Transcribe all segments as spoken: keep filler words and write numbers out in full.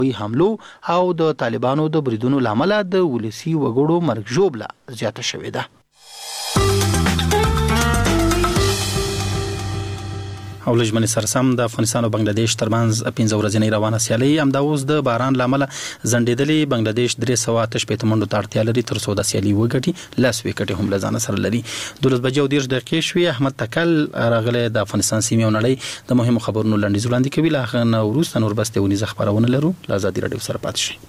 حملو او د طالبانو د بریدونو لامل د ولسی وګړو مرګ ژوبله زیاته شوې ده. او لجمن سرسم د افغانستان او بنگلاديش ترمنځ پنځه ورځې روانه سیالي هم د اوس د باران لامل زندېدلې. بنگلاديش درې سوه اته شپېته منډو ته اړتیا لري تر څو د سیالي وګټي. لاس وکټي هم لزان سره لري. دولس بجې او دیرش دقیقې شوې. احمد تکل راغله د افغانستان سیمې او نړۍ د مهمو خبرونو لنډیز وړاندې کوي. لا خنه وروسته نور بس ته ونیزه خبرونه لرو. لازادي رادیو سره پاتې شئ.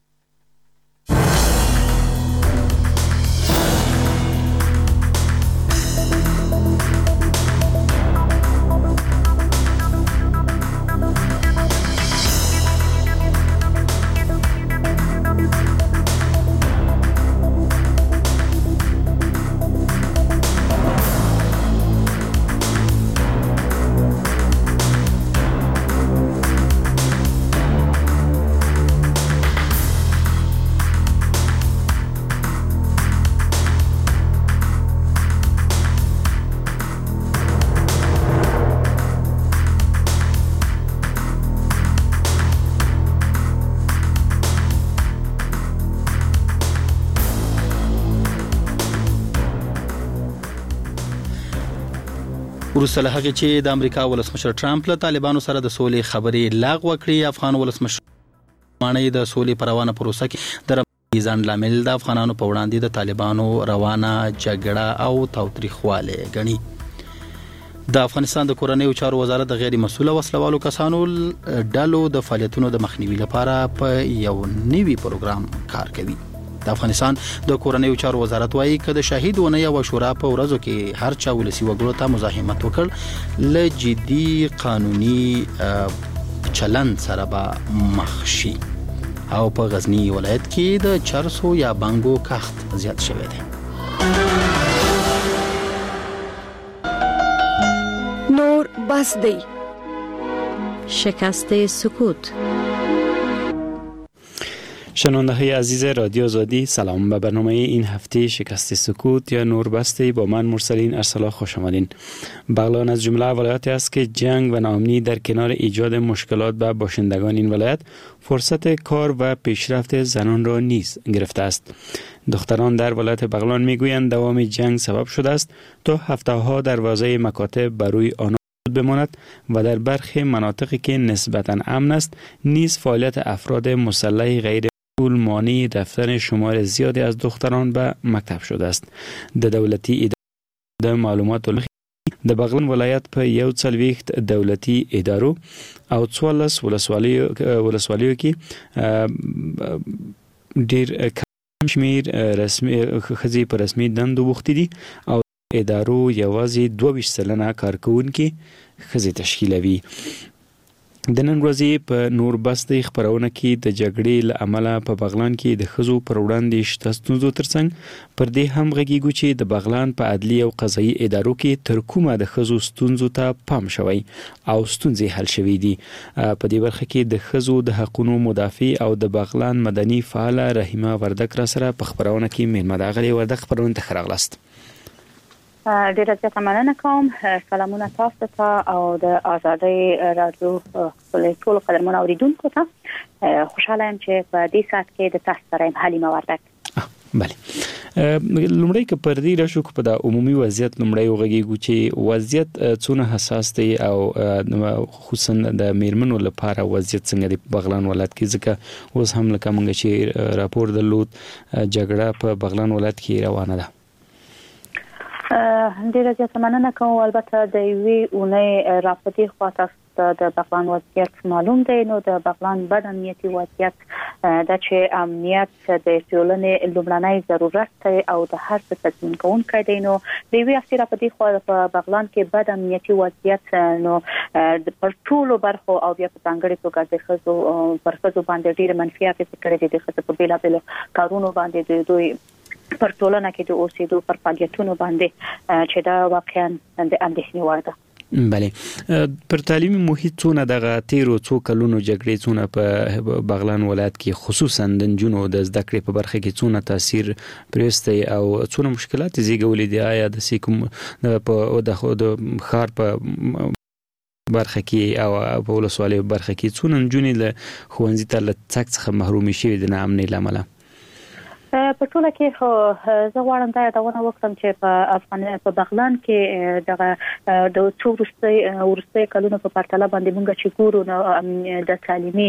وروسته له هغې چې د امریکا ولسمشر ټرمپ له طالبانو سره د سولې خبرې لغوه کړې، افغان ولسمشر مانې د سولې پر روانه پروسه کې د ځان لامل د افغانانو په وړاندې د طالبانو روانه جګړه او تاوتریخواله ګڼي. د افغانستان د کورنیو چارو وزارت د غیر مسؤل وسلوالو کسانو ډلو د فعالیتونو د مخنیوي لپاره په یو نوي پروګرام کار کوي. د افغانستان د کورنیو چارو وزارت وايي چې د شهید ونې او شورا په ورځو کې هر چا ولسی وګړو ته مزاحمت وکړ ل جدي قانوني چلن سره به مخ شي. او په غزنی ولایت کې د چرسو یا بانګو کښت زیات شوی دی. نور بس دی. شکست سکوت. شنونده های عزیز رادیو آزادی، سلام. به برنامه این هفته شکست سکوت یا نوربسته با من مرسلین ارسلا خوش آمدین. بغلان از جمله ولایاتی است که جنگ و ناامنی در کنار ایجاد مشکلات به باشندگان این ولایت فرصت کار و پیشرفت زنان را نیز گرفته است. دختران در ولایت بغلان میگویند دوام جنگ سبب شده است تا هفته ها دروازه مکاتب بروی آنها بماند و در برخی مناطقی که نسبتاً امن است نیز فعالیت افراد مسلح غیر مانع رفتن شمار زیادی از دختران به مکتب شده است. د دولتي اداره د معلوماتو د بغلان ولایت په یو څلوېښت دولتي ادارو او څوارلس ولسوالیو ولسوالیو کې ډیر کم شمیر رسمي خزي په رسمي دندو بوختي دي او ادارو یوازې دوه ویشت سلنه کارکونکي خزي تشکیلوي. د نن ورځې په نوربسته خبرونه کې د جګړې له امله په بغلان کې د خزو پر وړاندې شته ستونزو ترڅنګ پر دې هم غږیږو چې د بغلان په عدلي او قضایي ادارو کې تر کومه د خزو ستونزو ته پام شوی او ستونزې حل شوې دي. په دې برخه کې د خزو د حقوقو مدافع او د بغلان مدني فعال رحیمه وردک را سره په خبرونه کې مېلمه ده. غلي وردک خبرونه ته راغلاست. ډیره زیاته مننه کوم. سلامونه تاسو ته او د آزادۍ رادیو ټول قدرمن اوریدونکو ته. خوشاله یم چې په دې ساعت کې د تاسو سره حلیمه وردک. بله. لومړی که پر دې راشو په د عمومي وضعیت لومړی وغږیږو چې وضعیت څونه حساس دی او خصوصا د میرمنو لپاره وضعیت څنګه دی بغلان ولایت کې، ځکه اوس هم لکه موږ چې راپور درلود جګړه په بغلان ولایت کې روانه ده. ډیره زیاته مننه کوم. البته د یوې اونۍ راپدې خواته د بغلان وضعیت معلوم دی. نو د بغلان بد امنیتي وضعیت د چې امنیت د ټولنې لومړنی ضرورت دی او د هر څه تضمین کوونکی دی. نو د یوې هفتې راپدې خواته په بغلان کې بد امنیتي وضعیت نو پر ټولو برخو او بیا په ځانګړي توګه د ښځو پر ښځو باندې ډېر منفي اغېزې کړې دي. د ښځو په بېلابېلو کارونو باندې د دوی پر ټولنه کې د اوسېدو پر فعالیتونو باندې چې دا واقعا د اندېښنې وړ ده. بله. پر تعلیمي محیط څونه دغه تیرو څو کلونو جګړې څونه په بغلان ولایت کې خصوصا د نجونو د زده کړې په برخه کې څونه تاثیر پرېستی او څونه مشکلات زیږولې دي؟ آیا د سیکم په د ښار په برخه کې او په ولسوالۍ برخه کې څونه نجونې له ښوونځي ته له تګ څخه محرومې شوې د ناامنۍ له امله؟ په ټوله کې خو زه غواړم دا یادونه وکړم چې په افغانستان په بغلان کې دغه د څو وروستي وروستي کلونو په پرتله باندې موږ چې ګورو نو د تعلیمي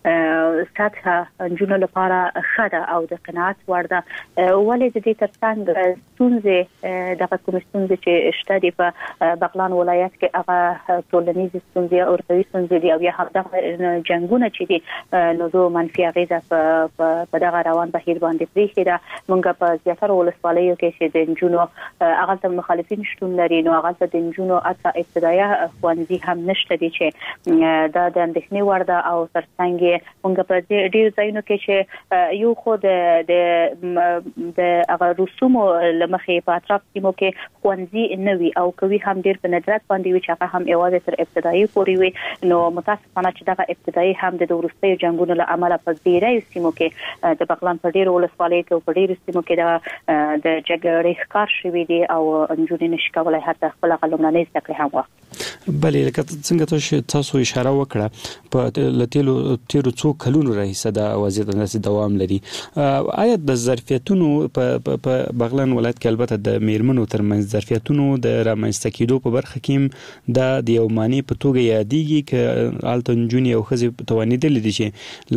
سطح نجونو لپاره ښه ده او د قناعت وړ ده، ولې د دې ترڅنګ ستونزې دغه کوم ستونزې چې شته دي په بغلان ولایت کې هغه ټولنیز ستونزې او ارتباطي ستونزې دي او یا هم دغه جنگونه چې دي نو زه منفي اغیزه په دغه روان بهیر باندې پرې دا مونږ په زیاتره ولسوالیو کې چې د نجونو هغه ته مخالفین شتون لري، نو هغه ته د نجونو اته ابتدایي ښوونځي هم نشته دي چې دا د اندېښنې وړ ده او ترڅنګ مونږ په ډېر ځایونو کې چې یو خو د د هغه رسومو لمخې په اطراف سیمو کې ښوونځي نه وي او کوي هم ډېر په ندرت باندې وي چې هغه هم یوازې تر ابتدایي پورې وي، نو متاسفانه چې دغه ابتدایي هم د وروستیو جنګونو له امله په ډېرو سیمو کې د بغلان په ډېرو ولسوالیو په ډېرو سیمو کې د د جګړې ښکار شوي دي او نجونې نشي کولای حتی خپل لومړنۍ زده کړې هم واخلي. بلې لکه څنګه تاسو اشاره وکړه په لتیلو تیرو څو کلونو راهیسه دا وضعیت داسې دوام لري، آیا د ظرفیتونو په بغلان ولایت کې البته د میرمنو ترمنځ ظرفیتونو د رامنځته کېدو په برخه کې دا د یو معنی په توګه یادېږي که هلته نجونې او ښځې توانېدلې دي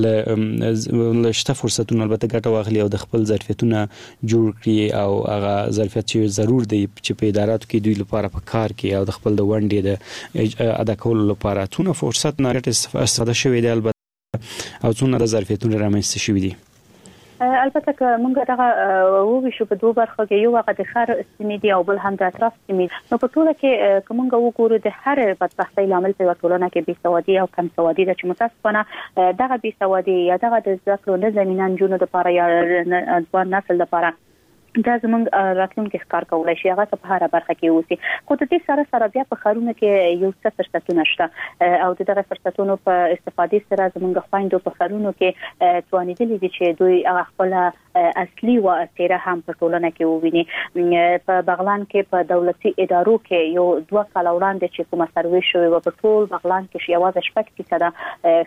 چې له شته فرصتونو البته ګټه واخلي او د خپل ظرفیتونه جوړ کړي او هغه ظرفیت چې ضرور دی چې په اداراتو کې دوی لپاره په کار کې او د خپل د ونډې د ادا کولو لپاره څونه فرصت نه استفاده شوی دی البته او څونه د ظرفیتونو رامنځته شوي دي؟ البته که موږ دغه وویشو په دوه برخو کې، یو هغه د ښار سیمې دي او بل هم د اطراف سیمې، نو په ټوله کې که موږ وګورو د هر بدبختۍ لامل په ټولنه کې بېسوادي او کم سوادي ده چې متاسفانه دغه بېسوادي یا دغه د زده کړو نه زمینه نجونو لپاره یا ځوان نسل لپاره دا زموږ راتلونکي ښکار کولای شي هغه په هر برخه کې اوسي، خو د دې سره سره بیا په ښارونو کې یو څه فرصتونه شته او د دغه فرصتونو په استفادې سره زموږ خویندو په ښارونو کې توانېدلي دي چې دوی هغه خپله اصلي و څېره هم په ټولنه کې وویني. په بغلان کې په دولتي ادارو کې یو دوه کاله وړاندې چې کومه سروې شوې وه په ټول بغلان کې یوازې شپږ فیصده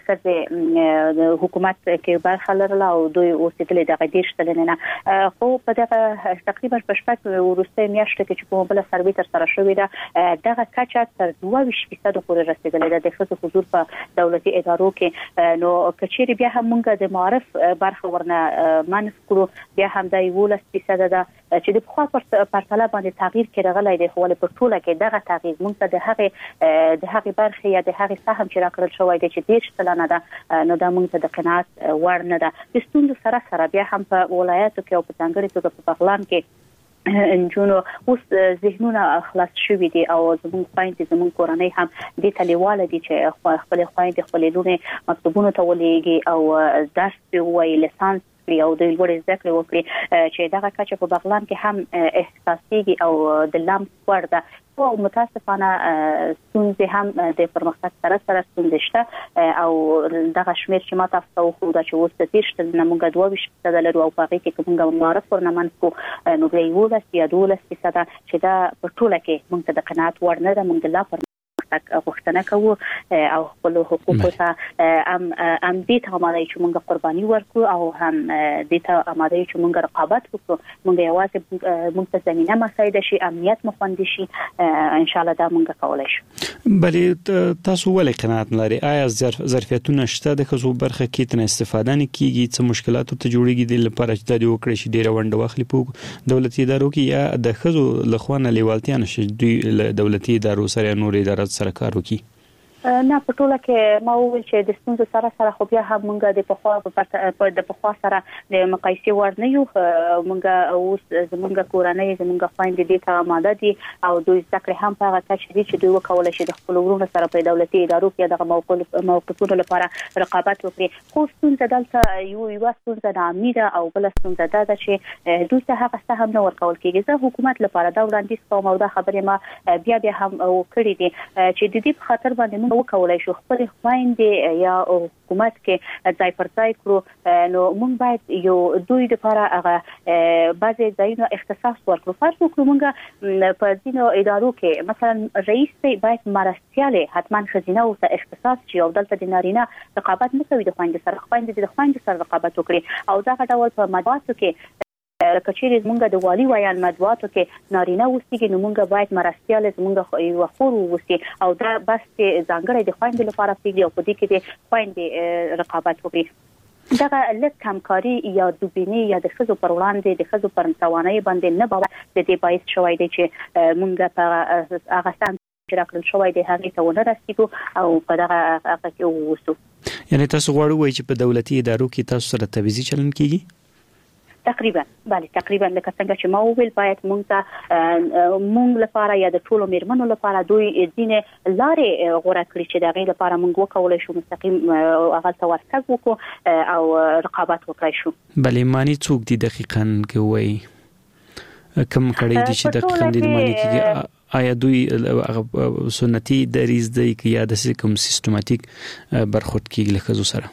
ښځې حکومت کې برخه لرله او دوی اوسېدلې دغه دېرش سلنې نه، خو په دغه تقریبا په شپږ وروستۍ میاشتو کې چې کومه بله سروې ترسره شوې ده دغه کچه تر دوه ویشت فیصده پورې رسېدلې ده د ښځو حضور په دولتي ادارو کې، نو که چیرې بیا هم موږ د معارف برخه ورنه منف کړو بیا هم د یولس فیصده ده چې د پخوا پرتله باندې تغییر کې راغلی دی، خو ولې په ټوله کې دغه تغییر موږ ته د هغې د هغې برخې یا د هغې سهم چې راکړل شوی دی چې دېرش سلنه ده، نو دا موږ ته د قناعت وړ نه ده. د ستونزو سره سره بیا هم په ولایاتو کې او په ځانګړې توګه په بغلان کې نجونو اوس ذهنونه خلاص شوي دي او زموږ خویندې زموږ کورنۍ هم دې ته لیواله دي چې خپلې خویندې خپلې لوڼې مکتوبونو ته ولېږي او درس پرې ووایي، لیسانس او د لوړې زده کړې وکړي چې دغه کچه په بغلان کې هم احساسېږي او د لمس وړ ده، خو متاسفانه ستونزې هم د پرمختګ سره سره ستونزې شته او دغه شمېر چې ما تاسو ته وښوده چې اوس د دېرش سلنه موږ دوه ویشت فیصده لرو او په هغې کې که موږ معارف ورنه منځ کړو نو بیا یولس یا دولس فیصده چې دا په ټوله کې موږ ته د قناعت وړ نه ده. موږ د لا پر غوښتنه کوو او خپل حقوقو ته هم هم دې ته آماده چې موږ قرباني ورکړو او هم دې ته آماده چې موږ رقابت وکړو، موږ یوازې موږ ته زمینه مساعده شي، امنیت مو خوندي شي، ان شاء الله دا موږ کولی شو. بلې تاسو ولې قناعت لرئ؟ آیا ظرفیتونه شته د ښځو برخه کې ترې استفاده نه کیږي؟ څه مشکلات ورته جوړېږي د لپاره چې دا دې وکړی شي ډېره ونډه واخلي په دولتي ادارو کې، یا د ښځو له خوا نه لیوالتیا نشي دوی له دولتي ادارو سره نور ادارات سره کار وکړي؟ نه، په ټوله کې ما وویل چې د ستونزو سره سره خو بیا هم موږ د پخوا د پخوا سره د مقایسې وړ نه یو. موږ اوس زموږ کورنۍ زموږ خویندې دې ته آماده دي او دوی زده کړې هم په هغه کچه دي چې دوی وکولی شي د خپلو وروڼو سره په دولتي ادارو کې دغه موقفونو لپاره رقابت وکړي. خو ستونزه دلته یو یوه ستونزه ناامني ده او بله ستونزه دا ده چې دوی ته هغه څه هم نه ورکول کېږي. زه حکومت لپاره دا وړاندیز کوم او دا خبرې ما بیا بیا هم کړې دي چې د دې په خاطر باندې موږ وکولای شو خپل خويندې یا حکومت کې ځای پر ځای کړو نو موږ باید یو دوی لپاره هغه بعضي ځایونو اختصاص ورکړو. فرض وکړو موږ په ځینو ادارو کې مثلا رئیس باید مرستياله حتما خزینه او اختصاص شي او دلته د نارینه رقابت نه کوي د خويندې سره، خويندې د خويندې سره رقابت وکړي او دا ډول په مدواتو کې کچېری زمونږ د والی ویان مدواتو کې نارینه وستیږي نو موږ باید مرستياله زمونږ یو خور وستي او دا بس ځانګړي د خويندې لپاره پیږي او په دې کې د خويندې رقابت وکړي. دا لږ همکاري یا دوبینی یا د خزو پر وړاندې د خزو پر توانایي باندې نه باور د دې باعث شوی دی چې موږ په هغه سم چې راکړل شوی دی هغه ته ونه رسیدو او په دغه هغه کې ووسو. یعنی تاسو غواړئ وایي چې په دولتي ادارو کې تاسو سره تبعیضي چلن کیږي؟ تقریبا بله تقریبا لکه څنګه چې ما وویل باید موږ ته موږ لپاره یا د ټولو میرمنو لپاره دوی ځینې لارې غوره کړي چې د هغې لپاره موږ وکولای شو مستقیم هغه ته ورتګ وکړو او رقابت وکړای شو. بلې معنی څوک دي دقیقاً کې وایي کوم کړي دي چې دقیقاً دې معنی کېږي؟ آیا دوی سنتي دریز دی که یا د کوم سیستماتیک برخورد کېږي له ښځو سره؟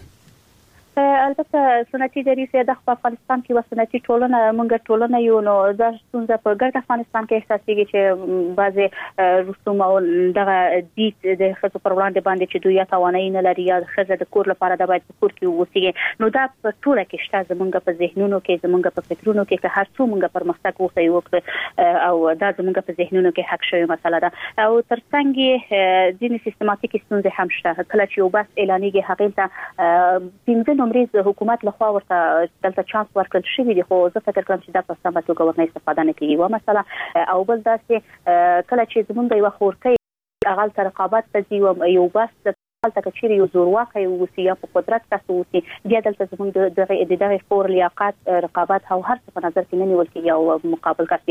البته سنتي دریز د افغانستان کې وسنتي ټولنه موږ ټولنه یو نو د څنګه په ګرد افغانستان کې احساسيږي چې بعضي رسوم او دغه دې د خصوص پر وړاندې باندې چې دوی توانایي نه لري یا خزه د کور لپاره د باید کور کې ووسیږي نو دا په ټوله کې شته زمونږ په ذهنونو کې زمونږ په فکرونو کې که هر څو موږ پرمختګ وکړو او دا زمونږ په ذهنونو کې حق شوی مسله ده او ترڅنګ یې ځینې سیستماتیک ستونزې هم شته. کله چې یو بس اعلانېږي هغه ته پنځه نمرې حکومت لخوا ورته دلته چانس ورکړل شوی دی خو زه فکر کوم چې دا په سمه توګه ورنه استفاده نه کوي. و مثلا او بل داسې کله چې زمونږ یو خورکۍ هغه تر رقابت ته یو بس حالت کچېری یو زورواکي وسی یا په قدرت تاسو وسی بیا دلته زمونږ د دغه فور لیاقت رقابت او هر څه په نظر کې نه نیول کېږي او مقابل کوي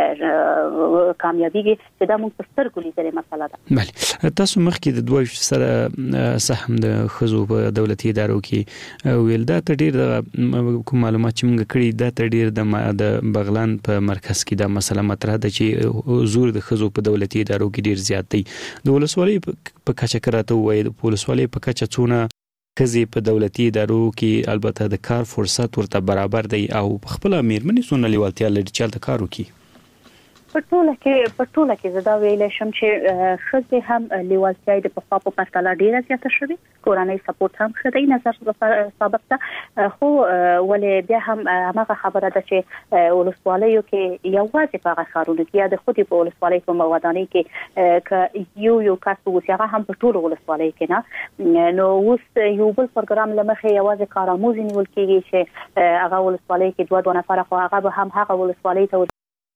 کامیابیږي چې دا موږ په سترګو لیدلې مسله ده. بله تاسو مخکې د دوه سره سهم د خزو په دولتي ادارو کې ویل دا ته ډیر د کوم معلومات چې موږ کړی دا ته ډیر د بغلان په مرکز کې دا مسله مطرح ده چې حضور د خزو په دولتي ادارو کې ډیر زیات دی. د ولسوالۍ په کچه کراته وایي ولسوالۍ په کچه څونه ښځې په دولتي ادارو کې البته د کار فرصت ورته برابر دی او خپله میرمنې څونه لیوالتیا لري چې هلته کار وکړي؟ په ټوله کې په ټوله کې زه دا ویلی شم چې ښځې هم لیوالتیا د پخوا په پرتله ډېره زیاته شوې، کورنۍ سپورټ هم ښه دی نظر سابق ته، خو ولې بیا هم هماغه خبره ده چې ولسوالیو کې یوازې په هغه ښارونو کې یا د خودي په ولسوالۍ په ودانۍ کې که یو یو کس اوسي هغه هم په ټولو ولسوالیو کې نه. نو اوس یو بل پروګرام له مخې یوازې کارآموزي نیول کېږي چې هغه ولسوالۍ کې دوه دوه نفره خو هغه به هم هغه ولسوالۍ ته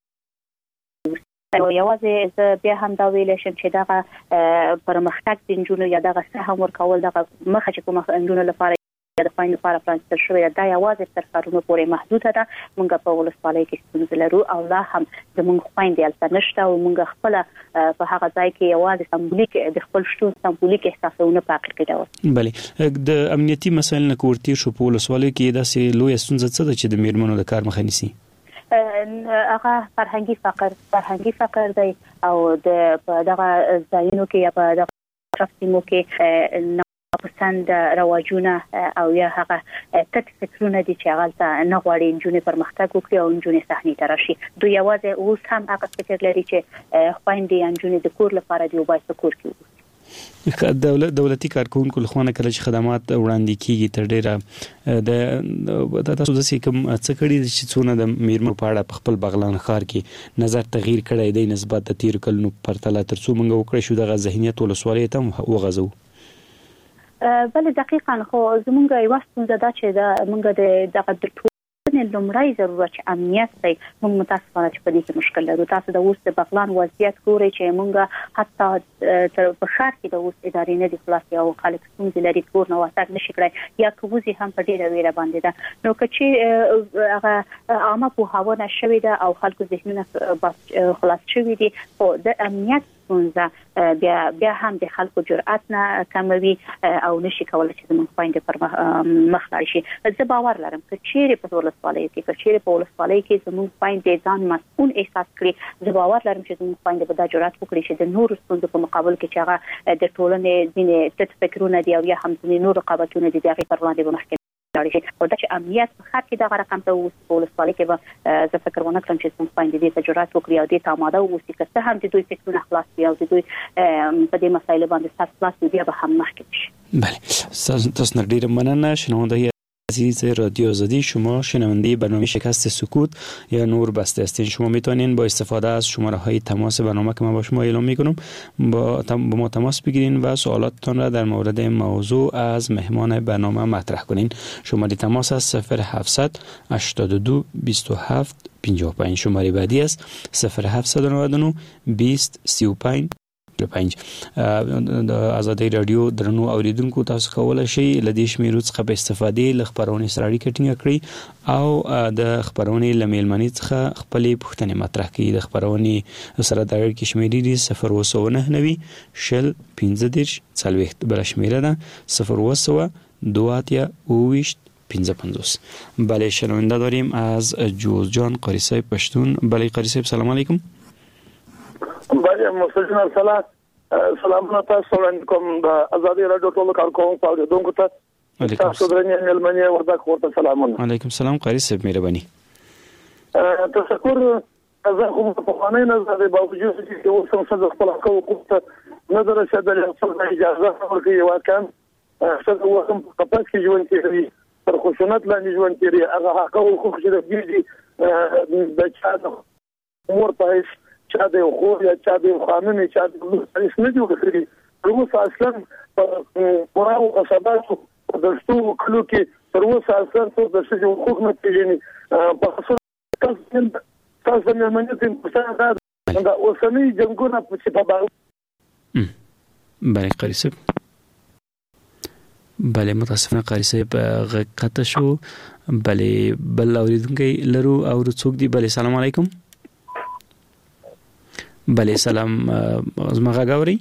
یوازې زه بیا هم دا ویلی شم چې دغه پرمختګ د نجونو یا دغه سهم ورکول دغه مخه چې کومه نجونو لپاره یا د خویندو لپاره پرانیستل شوې ده دا یوازې تر ښارونو پورې محدوده ده. موږ په ولسوالۍ کې ستونزې لرو او لا هم زموږ خویندې هلته نشته او موږ خپله په هغه ځای کې یوازې سمبولیک د خپل شتون سمبولیک احساسونه په حقیقي ډول. بلې د امنیتي مسایل نه که ورتېر شو په ولسوالیو کې داسې لویه ستونزه څه ده چې د میرمنو د کار مخه نیسي؟ هغه فرهنګي فقر فرهنګي فقر دی او د دغه ځایونو کې یا په دغه سیمو کې ناپسند رواجونه او یا هغه تت فکرونه دي چې هغه ته نه غواړي نجونې پرمختګ وکړي او نجونې صحنې ته راشي. دوی یوازې اوس هم هغه فکر لري چې خویندې یا نجونې د کور لپاره دی او باید په کور کې وي. دولت دولتي کارکونکو له خوا نه کله چې خدمات وړاندې کیږي تر ډیره د تاسو داسې کوم څه کړي چې څونه د میرمنو په اړه په خپل بغلان ښار کې نظر تغییر کړی دی نسبت د تیرو کلونو پرتله تر څو موږ وکړی شو دغه ذهنیت ولسوالیو ته هم وغځو؟ بله دقیقاً خو زمونږ یوه ستونزه ده چې د موږ د دغه د لومړی ضرورت چې امنیت دی موږ متاسفانه چې په دې کې مشکل لرو. تاسو د اوس د بغلان وضعیت ګورئ چې موږ حتی په ښار کې د اوس ادارې نه دي خلاصې او خلک ستونزې لري کور نه وتګ نشي کړی یا که وځي هم په ډېره ویره باندې ده. نو که چې هغه عامه پوهاونه شوې ده او خلکو ذهنونه خلاص شوي دي خو د امنیت ستونزه بیا بیا هم د خلکو جرأت نه کموي او نشي کولای چې زموږ خويندې پر مخ لاړ شي. زه باور لرم چې چیرې په ولسوالۍ کې چې چیرې په ولسوالۍ کې زموږ خويندې ځان مسؤل احساس کړي، زه باور لرم چې زموږ خويندې به دا جرأت وکړي چې د نورو ستونزو په مقابل کې چې هغه د ټولنې ځینې تت فکرونه دي او یا هم ځینې نور رقابتونه دي دغه پر وړاندې مخکې لاړ شي او دا چې امنیت په خاطر کې دا رقم ته ولسوالۍ کې به زه فکر ونه کړم چې زموږ خويندې دې ته جرأت وکړي او دې ته آماده واوسي که څه هم د دوی فکرونه خلاص وي او د دوی په دې مسایلو باندې سر خلاص وي بیا به هم مخکې شي. بله، تاسو ډیره مننه. شنونده عزیز رادیو آزادی، شما شنونده برنامه شکست سکوت یا نور بسته هستین. شما میتونین با استفاده از شماره های تماس برنامه که من با شما اعلام میکنم با, با ما تماس بگیرین و سوالاتتان را در مورد موضوع از مهمان برنامه مطرح کنین. شماره تماس است صفر هفتصد هشتاد و دو بیست و هفت پنجاه و پنج. شماره بعدی است صفر هفتصد و نود و نه بیست سی و پنج پنځ. د آزادۍ رادیو درنو اوریدونکو تاسو کولای شئ له دې شمیرو څخه په استفادې له خبرونې سره اړیکه ټینګه کړئ او د خبرونې له میلمنې څخه خپلې پوښتنې مطرح کړئ. د خبرونې سره د اړیکې شمیرې دي صفر اوه سوه نهه نوي شل پنځه دېرش څلوېښت. بله شمیره ده صفر اوه سوه دوه اتیا اوه ویشت پنځه پنځوس. بله، شنونده داریم از جوزجان قاری صاحب پشتون. بله قاری صاحب، سلام علیکم. بله، مسجد السلام. سلامونه تاسو وړاندې کوم د آزادۍ رادیو ټولو کارکونکو او اوریدونکو ته. تاسو درنې مېلمنې ورته ورته سلامونه. علیکم السلام قاری صاحب، مهرباني. تشکر. زه خو په خوانې نه زه د باوجود چې اوس هم څه خپل حقوق ته نه درشدل خپل اجازه ورکړي واکم څه وخت په پاتې کې ژوند کوي پر خصوصیت لاندې ژوند کوي هغه حقوق چې د دې د چا د امور په چا د خو یا چا د قانوني چا د هیڅ نه جوړ کړی. روس اصلا په قراو قصباتو د څو کلو کې تر اوسه اصلا څو د شې حقوق نه پیژني. په خصوص تاسو تاسو نه منځ په څه دا اوسنۍ جنگونه په په باندې. بله قاری صاحب. بله، متاسفانه قاری صاحب قطع شو. بله، بل اوریدونکي لرو او څوک دی. بله، سلام علیکم. بله سلام، زما غږ اورئ؟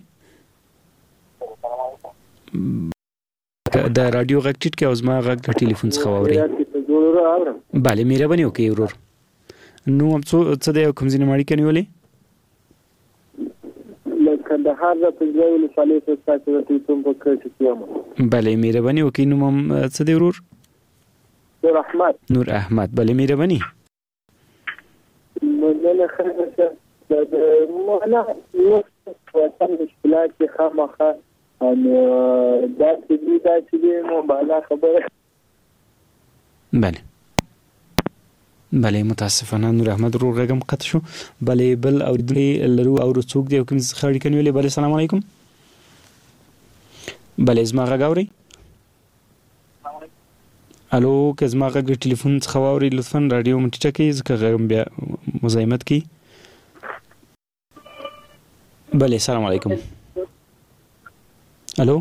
د رادیو غږ ټیټ کې او زما غږ د ټلیفون څخه واورئ. بله، مهرباني وکړئ ورور. نو هم څه دی او کوم ځای نه مو اړیکه نیولې؟ له کندهار نه پنځه ولسوالۍ څخه ستاسو د ټلیفون په کټ کې یم. بله، مهرباني وکړئ. نوم هم څه دی ورور؟ نور احمد. نور احمد، بله مهرباني. مننه ښه. د مولا یو څه مشکلات چې خامخا ان دا چې دا چې نو بالا خبره. بله بله، متاسفانه نور احمد رو رقم قطع شو. بله، بل اوریدونکي لرو او څوک دی او کوم څه اړیکه نیولې؟ بله، سلام علیکم. بله، زما غږ اورئ؟ الو، که زما غږ د ټلیفون څخه واورئ لطفا رادیو مو ټیټه کړئ ځکه غږ بیا مزاحمت کوي. بله، سلام علیکم. الو،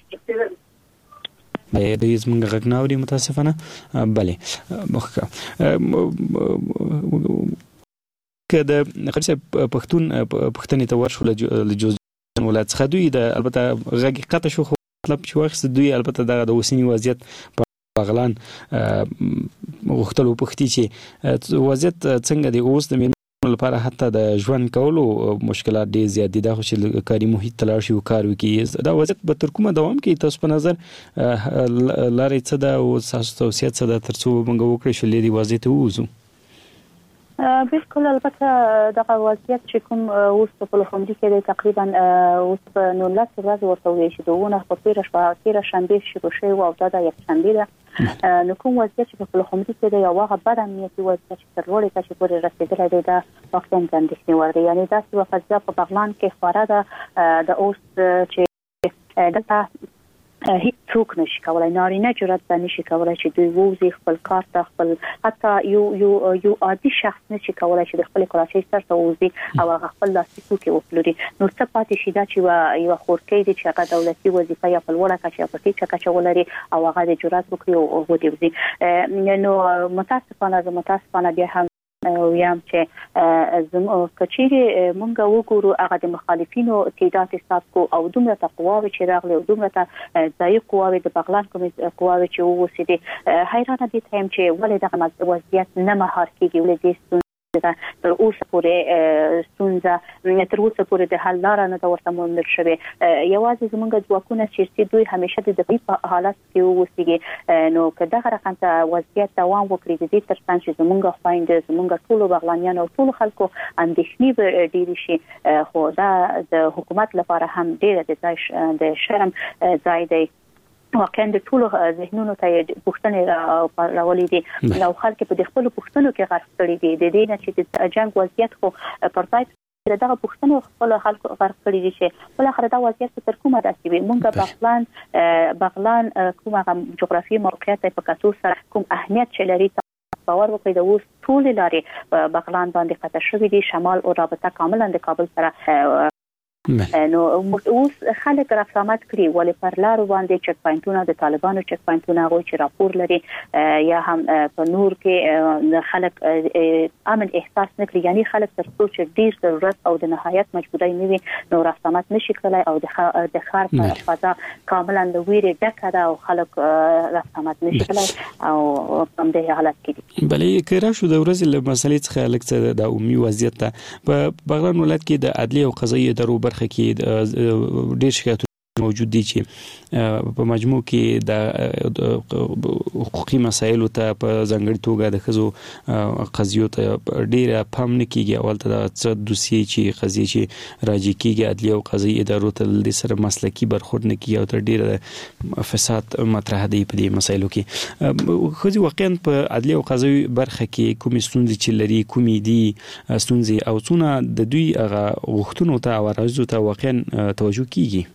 بله، دوی زمونږ غږ نه اوري متاسفانه. بله، که د قاری صاحب پښتون پښتنې ته ورشو له جوزجان ولایت څخه دوی د البته غږ قطع شو خو مطلب چې واخیست دوی البته دغه د اوسني وضعیت په بغلان غوښتل وپوښتي چې وضعیت څنګه دی اوس د لپاره حتی د ژوند کولو مشکلات ډېر زیات دي. دا خو چې کاري محیط ته لاړ شي او کار وکړي دا وضعیت به تر کومه دوام کوي؟ تاسو په نظر لارې څه ده او ستاسو توصیه څه ده تر څو موږ وکړو چې له دې وضعیت ووځو؟ بالکل، البته دغه وضعیت چې کوم اوس په پلخمري کې دی تقریبا اوس په نولس ورځې ورته ویل شي دونه خو تېره شپه تېره شنبې شروع شوی و او دا د یکشنبې ده. نو کوم وضعیت چې په پلخمري کې دی یو هغه بد امنیتي وضعیت چې تر لوړې کچې پورې رسېدلی دی دا واقعا د اندېښنې وړ دی. یعنې داسې یوه قضیه په بغلان کې خوره ده د اوس چې دلته هیڅ څوک نشي کولای، نارینه جرأت به نشي کولای چې دوی ووځي خپل کار ته، خپل حتی یو یو یو عادي شخص نشي کولای چې د خپل کلاشې سر ته ووځي او هغه خپل لاسي توکي وپلوري. نو څه پاتې شي دا چې یوه خورکۍ دی چې هغه دولتي وظیفه یا په لوړه کچه یا په ټیټه کچه ولري او هغه د جرأت وکړي او ودې وځي. نو متاسفانه زه متاسفانه بیا هم ویم چې زموږ کچېری مونږ وګورو هغه د مخالفینو تعداد حساب کو او دومره تقواوي چې راغلي او دومره ته ځای قواوي د بغلان کوم قواوي چې ووسیدي حیرانه دي ته چې ولې دغه وضعیت نه مهار کیږي ولې دې تر اوسه پورې ستونزه تر اوسه پورې د حل لاره نه ورته موندل شوې یوازې زمونږ ځواکونه چې دوی همیشه د دفاعي په حالت کې ووسیږي نو که دغه رقم ته وضعیت دوام وکړي د دې ترڅنګ چې زمونږ خویندې زمونږ ټولو بغلانیانو او ټولو خلکو اندېښنې به ډېرې شي خو دا د حکومت لپاره هم ډېره د ځای د شرم ځای دی واقعا د ټولو ذهنونو ته پوښتنې راولي دي او خلک په خپل پوښتنو کې غرق کړي دي د دې نه چې د جنگ وضعیت خو پر ځای دغه پوښتنه خپل خلکو غرق کړي دي چې بل اخر دا وضعیت تر کومه داسي وي مونږ بغلان بغلان کومه جغرافي موقعیت په کتو سره کوم اهمیت چې لري باور وکړئ د اوس ټول لارې بغلان باندې قطع شوې دي شمال او رابطه کاملا د کابل سره نو اوس خلک رافرامت کړي ولې پر لار باندې چک پوینټونه د طالبانو چک پوینټونه غوي چې راپور لري یا هم په نور کې خلک امن احساس نکړي یعنی خلک تر څو چې ډیر ضرورت او د نهایت مجبورۍ نه وي نو رافرامت نشي کولای او د خار په فضا کاملا د ویری ډکه ده او خلک رافرامت نشي کولای او په دې حالت کې دي بلې کړه شو د ورځې له مسلې څخه لکه د عمومي وضعیت په بغلان ولایت کې د عدلي او قضایي ادارو برخه کې ډېر شکایتونه موجود دي چې په مجموع کې د حقوقي مسایلو ته په ځانګړي توګه د خزو قضیو ته ډېر پام نه کیږي اول ته د څه دوسیې چې قضیې چې راځي کیږي عدلي او قضایي ادارو ته د سره مسلکي برخورد نه کیږي او تر ډېر فساد مطرح دی په دې مسایلو کې خو واقعا په عدلي او قضایي برخه کې کومې ستونزې چې لري کومې دي ستونزې او څونه د دوی هغه غوښتنو ته او عرضو ته واقعا توجه کیږي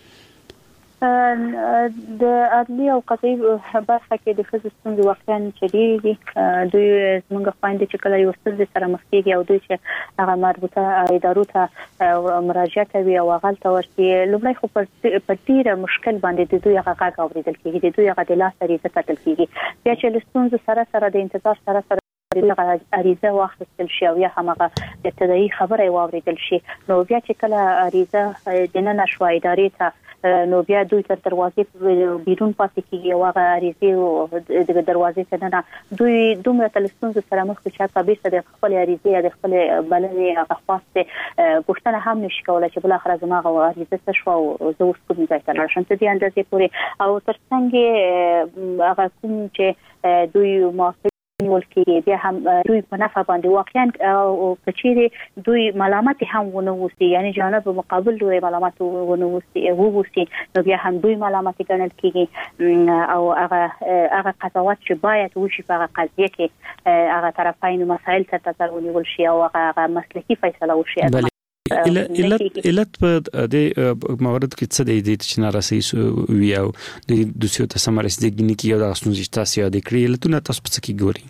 د عدلي او قضایي برخه کې د خصوصي ستونزې واقعا چې ډېرې دي دوی زموږ خویندې چې کله یو ستونزې سره مخ کېږي او دوی چې هغه مربوطه ادارو ته مراجعه کوي او هغه ته ورشي لومړی خو په ډېره مشکل باندې د دوی هغه غږ اورېدل کېږي د دوی هغه د لاس عریضه کتل کېږي بیا چې له ستونزو سره سره د انتظار سره سره دغه عریضه واخیستل شي او یا همغه ابتدایي خبره واوریدل شي نو بیا چې کله عریضه د نن شوي ادارې ته نو بیا دوی تر دروازې بیرون پاتې کیږي او هغه عریضه د دروازې ته نه دوی دومره تلستونز سره مخ کې چې په د خپل عریضه د خپل بلنې هغه خاصه پوښتنه هم نشي کولای چې بل اخر زما هغه عریضه څه شو او زه اوس کوم ځای ته لاړم ته دې اندازې پورې او ترڅنګ هغه کوم چې دوی موافق ولکې بیا هم دوی په نفع باندې واقعا او کچېری دوی ملامت هم ونه وسی یعنی جانب مقابل دوی ملامت ونه وسی ووسی نو بیا هم دوی ملامت ګڼل کیږي او هغه هغه قضاوت چې باید وشي په هغه قضیه کې هغه طرفین مسائل ته تطرونی ولشي او هغه مسلکی فیصله وشي علت علت په د موارد کې څه دی چې نارسي وي او د دوسیو ته سم رسیدګي کې یو د اسنوز تاسو یاد کړی علتونه تاسو په څه کې ګوري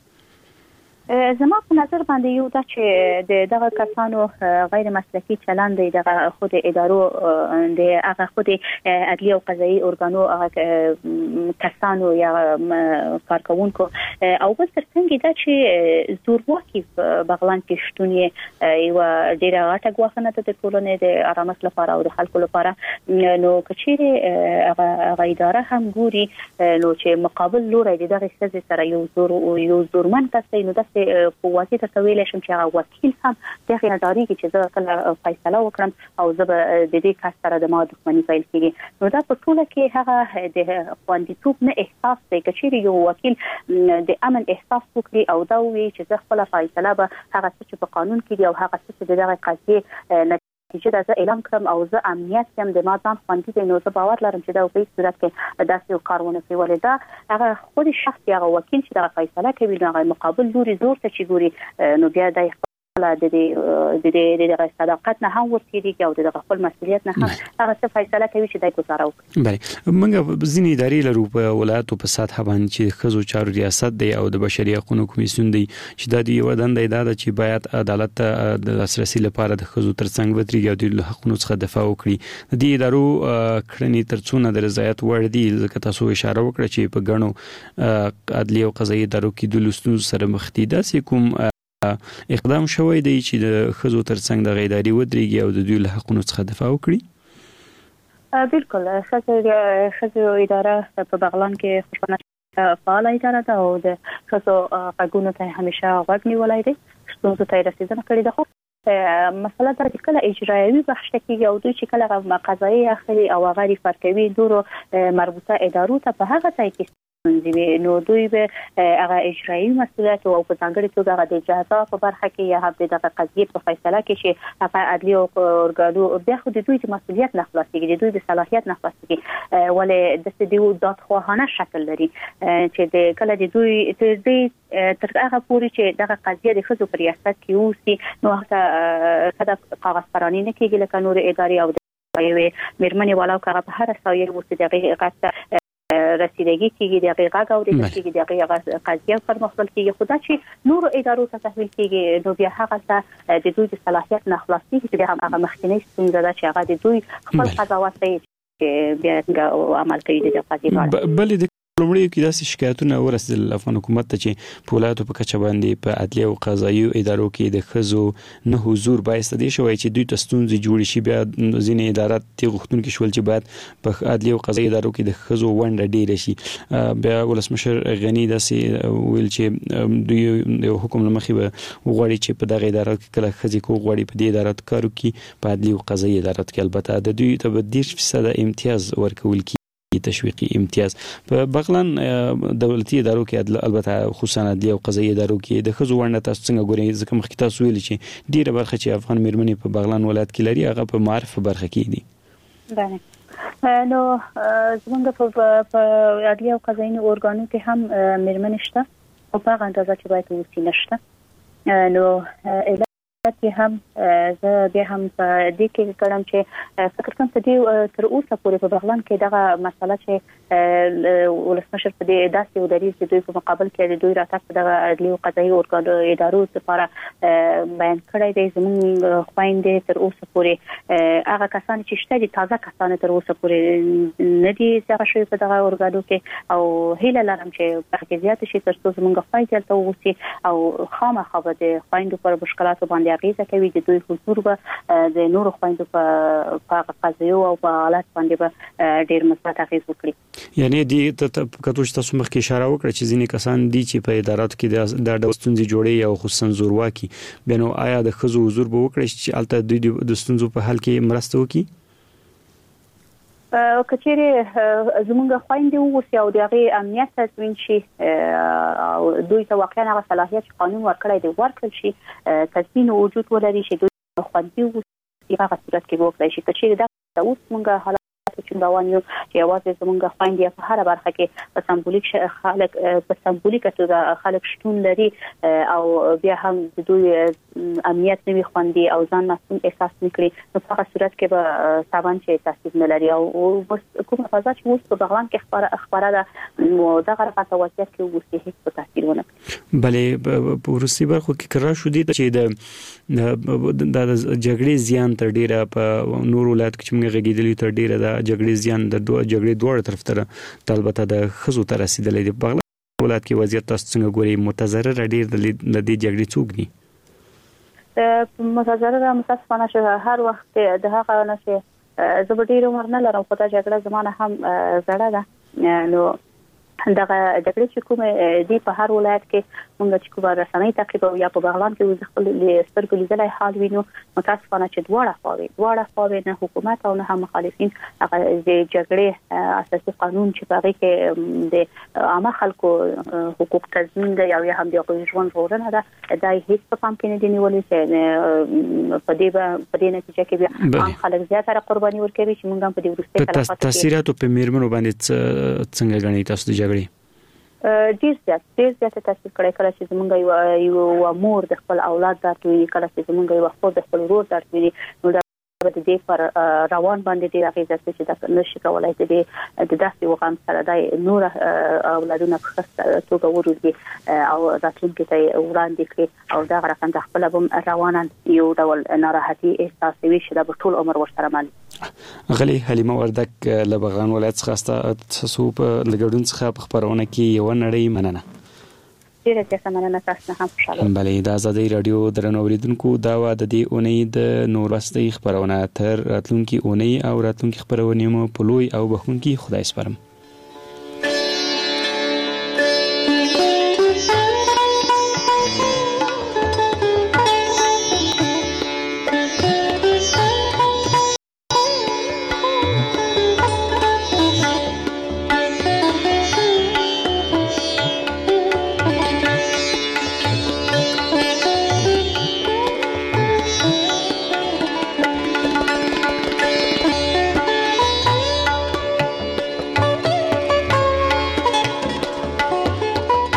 زما په نظر باندې یو دا چې د دغه کسانو غیر مسلکی چلند دی دغه خود ادارو د هغه خود عدلی او قضایي ارګانو هغه کسانو یا کارکونکو او بل ترڅنګ دا چې زورواکي بغلان کې شتون یو ډیره غټه غوښنه ته د ټولنې د آرامښت لپاره او د خلکو لپاره نو کچېری هغه اداره هم ګوري نو چې مقابل لوري دغه څه سره یو زور یو زورمن کسي نو په واسطه تویل شم چې هغه وکیل هم دغه نداري چې زه کله فیصله وکړم او زه د دې کس سره د ما دښمنی پیل کیږي نو دا په ټوله کې هغه د خوندیتوب نه احساس دی چې یو وکیل د امن احساس وکړي او دا وی چې زه خپل فیصله به هغه څه په قانون کې دی او هغه څه د دغه قضیه چې دا زه اعلان کړم او زه امنیت هم د ما ځان خوندي دی نو زه باور لرم چې دا په صورت کې داسې یو کارونه کوي ولدا هغه خود شخص هغه وکیل چې دا فیصله کوي نو هغه مقابل لوري زور ته چې ګوري نو بیا د د دې د دې د صداقت نه هم ورتېږي او د خپل مسؤلیت نه هم هغه څه فیصله کوي چې دای ګزاره وکړي بله موږ ځینې ادارې لرو په ولایتو په سطح باندې چې خزو چارو ریاست دی او د بشري حقوقو کمیسیون دی چې د دې ودان دی دا چې باید عدالت د لاسرسي لپاره د خزو ترڅنګ وتري او د حقوقو څخه دفاع وکړي د دې ادارو کړنې ترڅونه د رضایت وړ دي ځکه تاسو اشاره وکړه چې په غنو عدلي او قضایي ادارو کې د لوستونو سره مخ دي داسې کوم اقدام شوی دی چې د خزو ترڅنګ د غیداری ودرېږي او د دوی له حقونو څخه دفاع وکړي؟ بالکل خزو اداره په بغلان کې خوشبانه فعال اداره ده او د خزو غږونو ته همیشه غوږ نیولای دي، ستونزو ته رسیدنه کړې ده. خو مسله دا چې کله اجرایوي بخش کېږي او دوی چې کله قضایي اخلي او هغه ریفر کوي دورو مربوطه ادارو ته په هغه ځای کې نو دوی به هغه اجرایي مسؤلیت او په ځانګړي توګه هغه د جزا په برخه کې یا هم د قضیې په فیصله کې چې هغه عدلي او اورګانو بیا خو د دوی د مسؤلیت نه خلاصيږي، د دوی د صلاحیت نه خلاصيږي، ولې د سدیو دادخواهانه شکل لري چې د کله د دوی تر هغه پورې چې دغه قضیه د خزو په ریاست کې اوسي نو هغه کله کاغذ پرانی نه کېږي لکه نور ادارې او د میرمنې والا کاغذ په هر سایه اوسي دغه غته رسیدگی کېږي د غږ او د کېږي د قضیه پر مخبل کېږي، خدا چې نور ادارو ته تحویل کېږي نو بیا هغه ته د دوی د صلاحیت نه خلاصيږي چې هم هغه مخکنی ستونزه ده چې هغه د دوی خپل قضاوت کوي بیا عمل کوي د قضیې بل د لومړی کې داسې شکایتونه ورسېدل افغان حکومت ته چې په ولایتو په کچه باندې په عدلي او قضایي ادارو کې د خزو نه حضور باعث دی شوی چې دوی ته ستونزې جوړ شي. بیا ځینې ادارات تی غوښتونکي شول چې باید په عدلي او قضایي ادارو کې د خزو ونډه ډیره شي. بیا ولسمشر غنی داسې ویل چې دوی د حکومت مخې به وغواړي چې په دغه ادارو کې کله خزي کو غواړي په دې ادارات کارو کې په عدلي او قضایي ادارات کې البته د دوی ته به دېرش فیصد امتیاز ورکول کی تشویقي امتیاز. په بغلان دولتي ادارو کې البته خصوصا عدلي او قضایي ادارو کې د خزو ونډه تاسو څنګه ګورئ؟ ځکه مخکې تاسو ویل چې ډیره برخه چې افغان میرمنې په بغلان ولایت کې لري هغه په معرف برخه کې دي. بله نو زمونږ په عدلي او قضایي اورګانو کې هم میرمنې شته او په هغه اندازه چې باید اوسي نشته. نو کې هم زه بیا هم په دې کې کړم چې فکر کوم چې تر اوسه پورې په بغلان کې دغه مسله چې ولسمشر په دې داسې یو دریځ د دوی په مقابل کې د دوی راتګ په دغه عدلي او قضایي اورګانو ادارو لپاره بیان کړی دی. زموږ خویندې تر اوسه پورې هغه کسان چې شته دي تازه کسان تر اوسه پورې نه دي څنګه شوی په دغه اورګانو کې او هیله لرم چې په کې زیات شي تر څو زموږ خویندې ته ووسی او خامخا به د خویندو پر مشکلاتو باندې اغیزه کوي د دوی حضور به د نورو خويندو په قضایو او په حالت باندې به ډیر مثبت اغیز وکړي. یعنی د کتو چې تاسو مخکې اشاره وکړه چې ځینې کسان دي چې په اداراتو کې د ډول ستونزې جوړي او خصوصا زورواکي بنو آیا د خزو حضور به وکړي چې البته دوی د ستونزو په حل کې مرسته وکړي؟ کچېره زمونږ خويندې ووسی او دغه امنیت تضمین شي او دوی ته واقعا هغه صلاحیت قانون ورکړی دی ورکړل شي تضمین وجود ولري چې دوی خوندي وي هغه صورت کې وکړي شي. کچېره دا اوس مونږه حالات چې روان یو چې یوازې زمونږ خويندې په هر برخه کې په سمبولیک خلک په سمبولیک توګه خلک شتون لري او بیا هم د دوی امنیت نوي خوندي او ځان مسؤل احساس نکړي نو په هغه صورت کې به تاوان چې تاسیس نه لري او کومه فضا چې اوس په بغلان کې خبره اخباره ده نو دغه په وضعیت کې اوس هیڅ تاثیر ونه کوي. بلې په روسي برخو کې کرا شو دي چې د د جګړې زیان تر ډیره په نور ولایت کې موږ غږیدلی تر ډیره د جګړې زیان د دوه جګړې دوه طرف ته البته د خزو تر رسیدلې دی. بغلان ولایت کې وضعیت تاسو څنګه ګورئ؟ متضرر ډیر د دې جګړې څوک دي؟ متضرر متاسفانه چې هر وخت د هغه نشه زه ډیر عمر نه لرم خو دا جګړه زمانه هم زړه ده نو دغه جګړې چې کومه دی په هر ولایت کې موږ چې کومه رسنۍ تعقیب او یا په بغلان کې وځ خپل سترګو لیدلای حال وینو متاسفانه چې دواړه خواوې دواړه خواوې نه حکومت او نه هم مخالفین هغه د جګړې اساسي قانون چې په هغه کې د عامه خلکو حقوق تضمین دی او یا هم د ژوند ژغورنه ده دا هیڅ په پام کې نه دی نیولې چې په دې په دې نتیجه کې عام خلک زیاتره قرباني ورکوي چې موږ په دې ورسته کلمات تاثیرات په میرمنو باندې څنګه غني تاسو د جګړې ډیر زیات ډیر زیات تاثیر کړی کله چې زمونږ یو مور د خپل اولاد درتوي کله چې زمونږ یو خپل د خپل ورور درتوي نو دا د دې پر روان باندې ډیر اغیزه چې دا نشي کولای چې د داسې وغم سره د نور اولادونو په خاصه توګه ورودي او راتلونکي ته وړاندې کړي او دا رقم د خپل بم روانان یو ډول ناراحتي احساسوي چې د ټول عمر ورسره مل. غلي حلیمه وردک له بغلان ولایت څخه تاسو په لګړون څخه په خبرونه کې یو نړۍ مننه. ډیره زیاته مننه تاسو نه هم خوشاله. بله د ازادي رادیو درنو اوریدونکو دا و د دې اونۍ د نور بستي خبرونه تر راتلونکي اونۍ او راتلونکي خبرونه مو په لوی او بخونکي خدای سپارم.